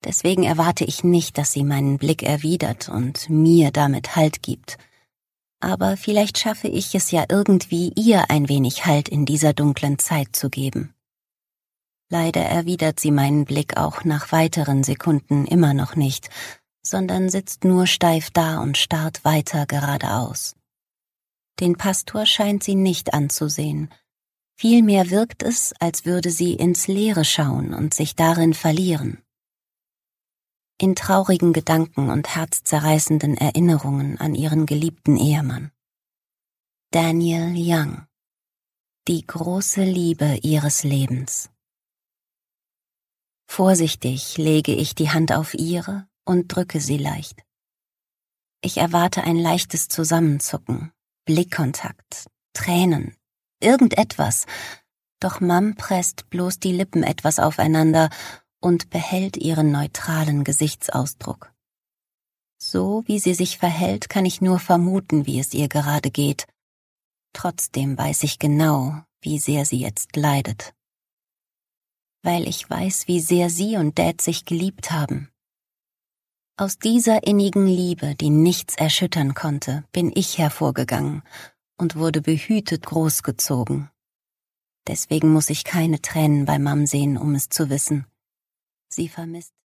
Deswegen erwarte ich nicht, dass sie meinen Blick erwidert und mir damit Halt gibt. Aber vielleicht schaffe ich es ja irgendwie, ihr ein wenig Halt in dieser dunklen Zeit zu geben. Leider erwidert sie meinen Blick auch nach weiteren Sekunden immer noch nicht, sondern sitzt nur steif da und starrt weiter geradeaus. Den Pastor scheint sie nicht anzusehen. Vielmehr wirkt es, als würde sie ins Leere schauen und sich darin verlieren. In traurigen Gedanken und herzzerreißenden Erinnerungen an ihren geliebten Ehemann. Daniel Young, die große Liebe ihres Lebens. Vorsichtig lege ich die Hand auf ihre und drücke sie leicht. Ich erwarte ein leichtes Zusammenzucken, Blickkontakt, Tränen, irgendetwas, doch Mom presst bloß die Lippen etwas aufeinander und behält ihren neutralen Gesichtsausdruck. So wie sie sich verhält, kann ich nur vermuten, wie es ihr gerade geht. Trotzdem weiß ich genau, wie sehr sie jetzt leidet. Weil ich weiß, wie sehr sie und Dad sich geliebt haben. Aus dieser innigen Liebe, die nichts erschüttern konnte, bin ich hervorgegangen und wurde behütet großgezogen. Deswegen muss ich keine Tränen bei Mom sehen, um es zu wissen. Sie vermisst